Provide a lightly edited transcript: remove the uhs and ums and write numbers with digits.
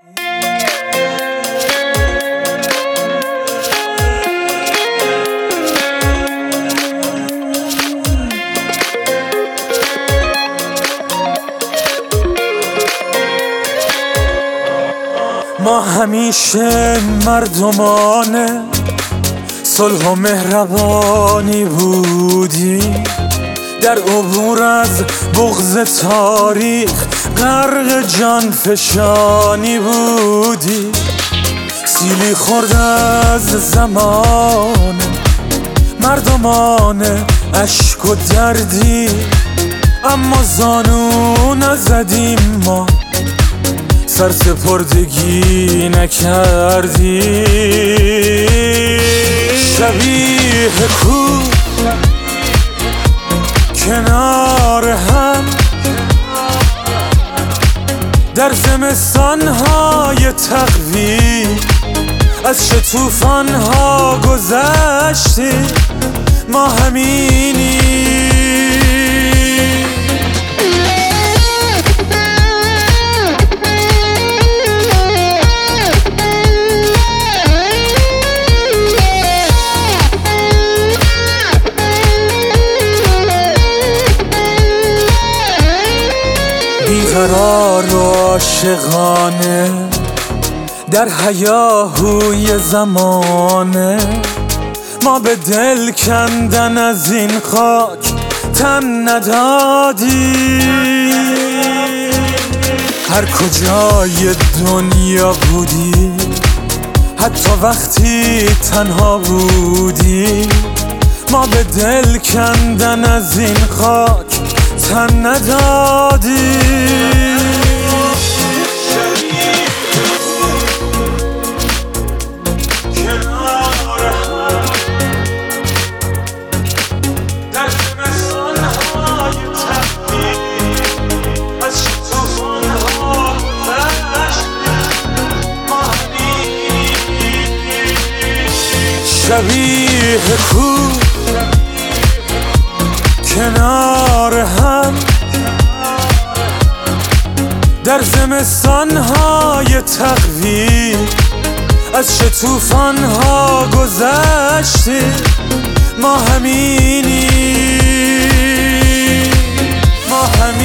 ما همیشه مردمان صلح و مهربانی بودیم، در عبور از بغض تاریخ غرق جان فشانی بودیم. سیلی خورد از زمان مردمان اشک و دردی، اما زانو نزدیم، ما سرسپردگی نکردی. شبیه کوه کنار هم در زمستان‌های تقوی از شطوفان‌ها گذشتیم، ما همینی. بیقرار و عاشقانه در هیاهوی زمانه، ما به دل کندن از این خاک تن ندادیم. هر کجای دنیا بودی، حتی وقتی تنها بودی، ما به دل کندن از این خاک تن ندادی. شبیه کوه کنار هم در زمستان‌های تقوی از شطوفان‌ها گذشتیم، ما همینی، ما همینی.